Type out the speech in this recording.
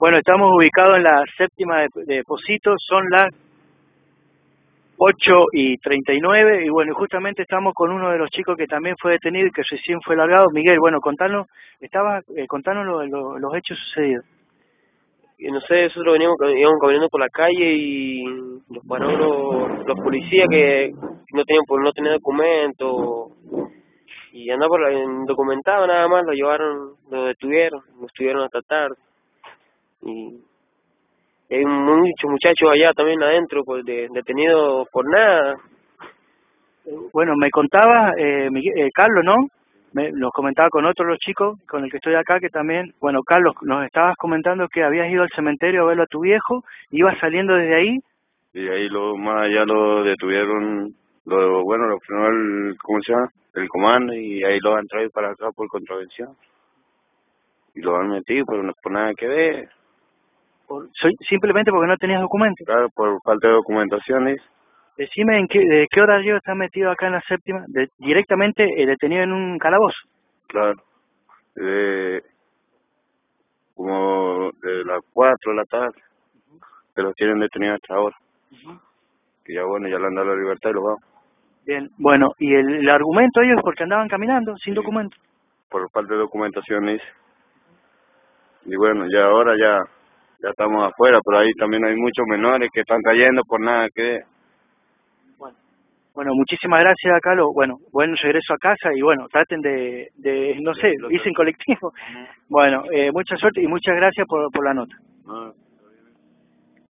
Bueno, estamos ubicados en la séptima de Positos, son las 8:39 y bueno, justamente estamos con uno de los chicos que también fue detenido y que recién fue largado. Miguel, bueno, contanos los hechos sucedidos. Y no sé, nosotros íbamos caminando por la calle y nos pararon los policías que no tenían documentos y andaba indocumentados nada más, lo detuvieron, lo estuvieron hasta tarde. Y hay muchos muchachos allá también adentro detenidos por nada. Bueno, me contaba Carlos, ¿no? Nos comentaba con otros los chicos con el que estoy acá que también, bueno, Carlos, nos estabas comentando que habías ido al cementerio a verlo a tu viejo, ibas saliendo desde ahí. Y ahí más allá lo detuvieron, lo frenó ¿cómo se llama? El comando, y ahí lo han traído para acá por contravención. Y lo han metido, pero no por nada que ver. Simplemente porque no tenías documentos. Claro, por falta de documentaciones. Decime de qué horario estás metido acá en la séptima, directamente detenido en un calabozo. Claro, como de las 4 de la tarde, pero tienen detenido hasta ahora. Que ya bueno, ya le han dado la libertad y lo vamos. Bien, bueno, y el argumento ellos porque andaban caminando sin documento. Por falta de documentaciones. Y bueno, ya ahora ya estamos afuera, pero ahí también hay muchos menores que están cayendo por nada que ver. Bueno, muchísimas gracias, Carlos. Bueno, buen regreso a casa y bueno, traten no sé, irse en colectivo. Bueno, mucha suerte y muchas gracias por la nota.